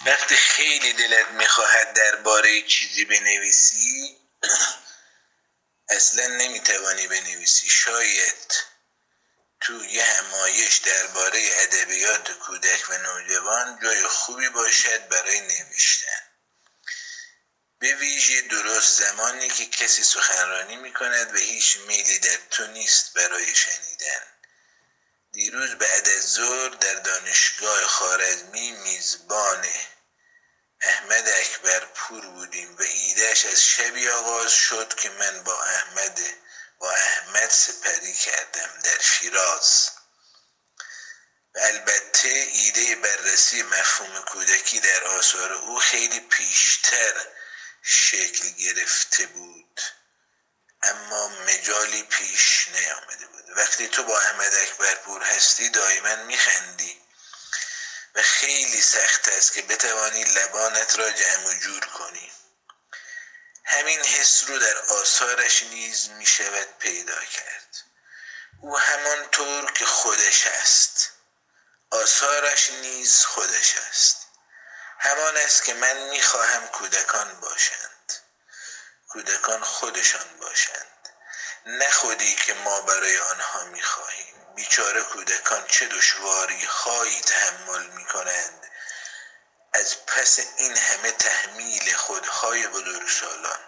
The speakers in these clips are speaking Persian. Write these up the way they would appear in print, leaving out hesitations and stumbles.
وقتی خیلی دلت میخواهد درباره چیزی بنویسی اصلا نمیتوانی بنویسی. شاید تو یه همایش درباره ادبیات کودک و نوجوان جای خوبی باشد برای نوشتن، به ویژه درست زمانی که کسی سخنرانی میکند و هیچ میلی در تو نیست برای شنیدن. دیروز بعد از ظهر در دانشگاه خوارزمی میزبان احمد اکبر پور بودیم و ایدهش از شبی آغاز شد که من با احمد سپری کردم در شیراز. و البته ایده بررسی مفهوم کودکی در آثار او خیلی پیشتر شکل گرفته بود، اما مجالی پیش نیامده بود. وقتی تو با احمد اکبر پور هستی دائما میخندی و خیلی سخت است که بتوانی لبانت را جمع و جور کنی. همین حس رو در آثارش نیز میشود پیدا کرد. او همانطور که خودش است، آثارش نیز خودش است. همان است که من میخواهم کودکان باشند، کودکان خودشان باشند، نه خودی که ما برای آنها میخواهیم. بیچاره کودکان چه دشواری هایی تحمل میکنند از پس این همه تحمیل خودهای بزرگسالان.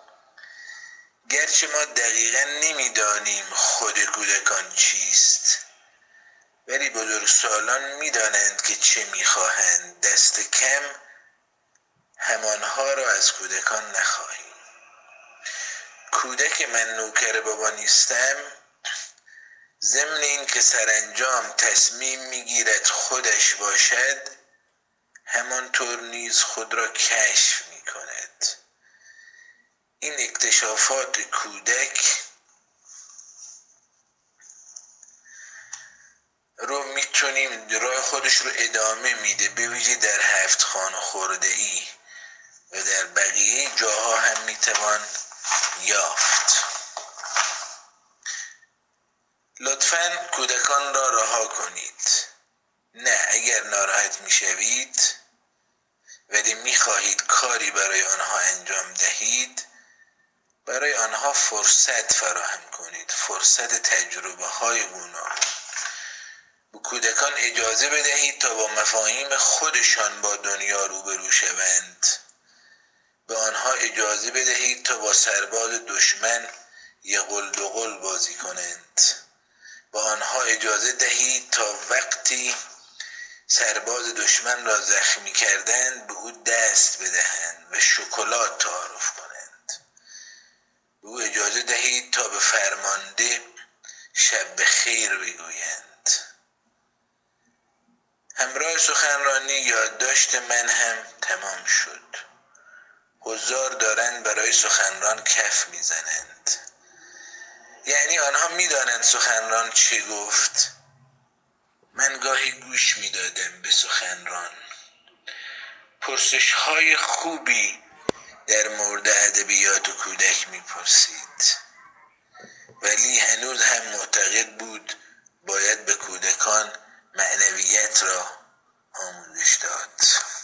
گرچه ما دقیقا نمیدانیم خود کودکان چیست، ولی بزرگسالان میدانند که چه میخواهند. دست کم همانها را از کودکان نخواهیم. کودک من نوکر بابا نیستم، ضمن این که سرانجام تصمیم میگیرد خودش باشد، همانطور نیز خود را کشف میکند. این اکتشافات کودک رو میتونیم راه خودش رو ادامه میده، به ویژه در 7 خانه‌خورده‌ای و در بقیه جاها هم میتوان یافت. لطفاً کودکان را رها کنید. نه، اگر ناراحت میشوید ولی میخواهید کاری برای آنها انجام دهید، برای آنها فرصت فراهم کنید، فرصت تجربه های گوناگون. به کودکان اجازه بدهید تا با مفاهیم خودشان با دنیا روبرو شوند. به آنها اجازه بدهید تا با سرباز دشمن یه قلدقل بازی کنند. به آنها اجازه دهید تا وقتی سرباز دشمن را زخمی کردند به او دست بدهند و شکلات تعارف کنند. به او اجازه دهید تا به فرمانده شب بخیر بگویند. همراه سخنرانی یادداشت من هم تمام شد. حضار دارند برای سخنران کف میزنند. یعنی آنها میدانند سخنران چه گفت. من گاهی گوش میدادم به سخنران. پرسش های خوبی در مورد ادبیات و کودک میپرسید، ولی هنوز هم معتقد بود باید به کودکان معنویت را آموزش داد.